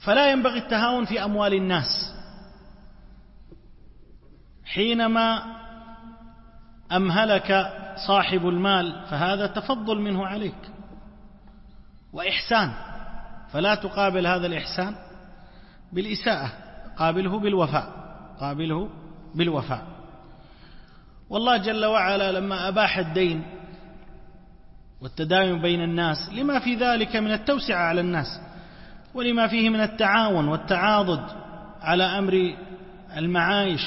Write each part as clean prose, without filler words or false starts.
فلا ينبغي التهاون في أموال الناس. حينما أمهلك صاحب المال فهذا تفضل منه عليك وإحسان، فلا تقابل هذا الإحسان بالإساءة، قابله بالوفاء. والله جل وعلا لما أباح الدين والتداين بين الناس لما في ذلك من التوسعة على الناس، ولما فيه من التعاون والتعاضد على أمر المعايش.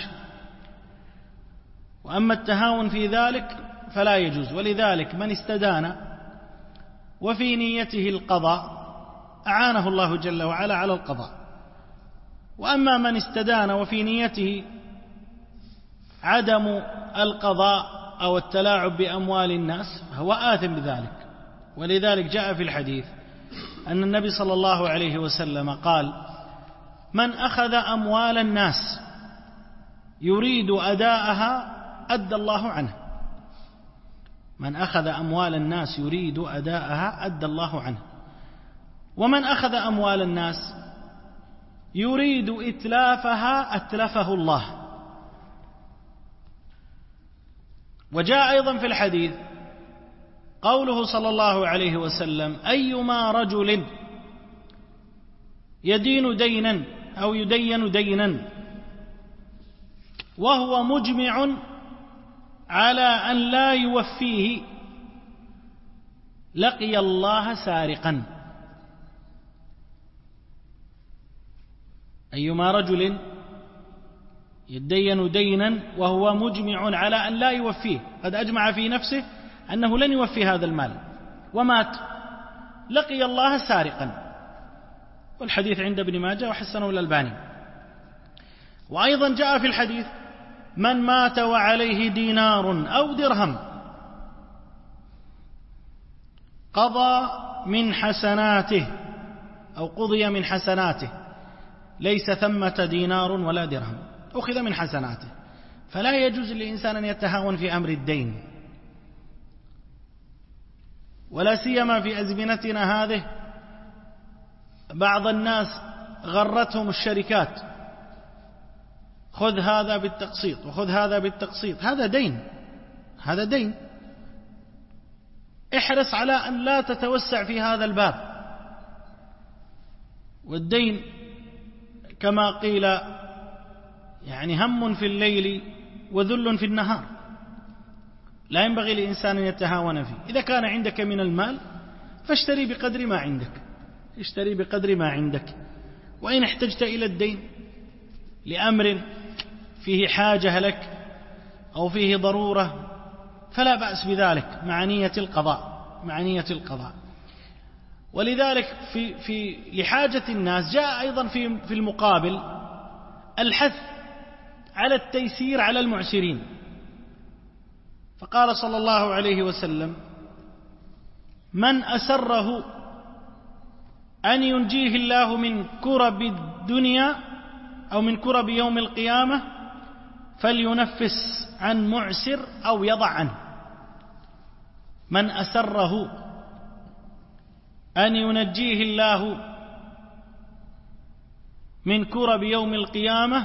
وأما التهاون في ذلك فلا يجوز. ولذلك من استدان وفي نيته القضاء أعانه الله جل وعلا على القضاء، وأما من استدان وفي نيته عدم القضاء أو التلاعب بأموال الناس فهو آثم بذلك. ولذلك جاء في الحديث أن النبي صلى الله عليه وسلم قال: من أخذ أموال الناس يريد أداءها أدى الله عنه. من أخذ أموال الناس يريد أداءها أدى الله عنه، ومن أخذ أموال الناس يريد إتلافها أتلفه الله. وجاء أيضا في الحديث قوله صلى الله عليه وسلم: أيما رجل يدين دينا أو يدين دينا وهو مجمع على أن لا يوفيه لقي الله سارقا. أيما رجل يدين دينا وهو مجمع على أن لا يوفيه، قد أجمع في نفسه أنه لن يوفي هذا المال ومات، لقي الله سارقا. والحديث عند ابن ماجه وحسنه الألباني. وأيضا جاء في الحديث: من مات وعليه دينار أو درهم قضى من حسناته أو قضي من حسناته، ليس ثمة دينار ولا درهم، أخذ من حسناته. فلا يجوز للإنسان أن يتهاون في أمر الدين، ولا سيما في أزمنتنا هذه. بعض الناس غرتهم الشركات، خذ هذا بالتقسيط وخذ هذا بالتقسيط. هذا دين. احرص على أن لا تتوسع في هذا الباب. والدين كما قيل يعني هم في الليل وذل في النهار، لا ينبغي لإنسان أن يتهاون فيه. إذا كان عندك من المال فاشتري بقدر ما عندك. وإن احتجت إلى الدين لأمر فيه حاجة لك أو فيه ضرورة فلا بأس بذلك مع نية القضاء. ولذلك في لحاجة الناس جاء أيضا في المقابل الحث على التيسير على المعسرين. فقال صلى الله عليه وسلم: من أسره أن ينجيه الله من كرب الدنيا أو من كرب يوم القيامة فلينفس عن معسر أو يضع عنه. من أسره أن ينجيه الله من كرب يوم القيامة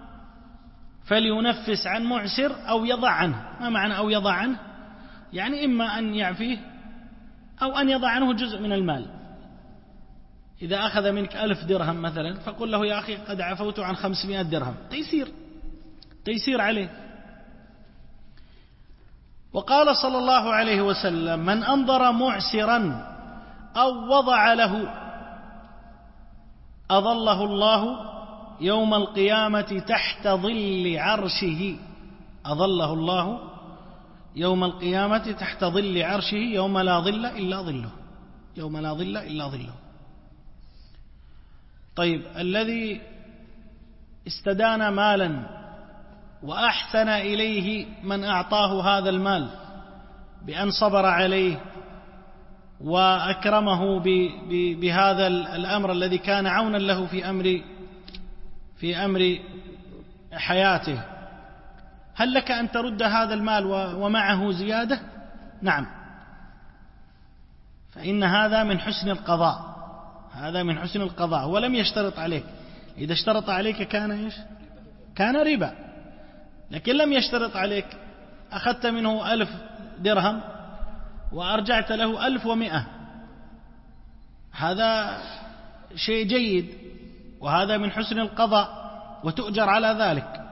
فلينفس عن معسر أو يضع عنه. ما معنى أو يضع عنه؟ يعني إما أن يعفيه أو أن يضع عنه جزء من المال. إذا أخذ منك 1000 درهم مثلا فقل له: يا أخي قد عفوت عن 500 درهم. تيسير عليه. وقال صلى الله عليه وسلم: من أنظر معسرا أو وضع له أظله الله يوم القيامة تحت ظل عرشه. أظله الله يوم القيامة تحت ظل عرشه يوم لا ظل إلا ظله. طيب، الذي استدان مالا وأحسن إليه من أعطاه هذا المال بأن صبر عليه وأكرمه بهذا الأمر الذي كان عونا له في أمر حياته، هل لك أن ترد هذا المال ومعه زيادة؟ نعم، فإن هذا من حسن القضاء هذا من حسن القضاء، ولم يشترط عليك. إذا اشترط عليك كان إيش؟ كان ربا. لكن لم يشترط عليك، أخذت منه 1000 درهم وأرجعت له 1100، هذا شيء جيد، وهذا من حسن القضاء وتؤجر على ذلك.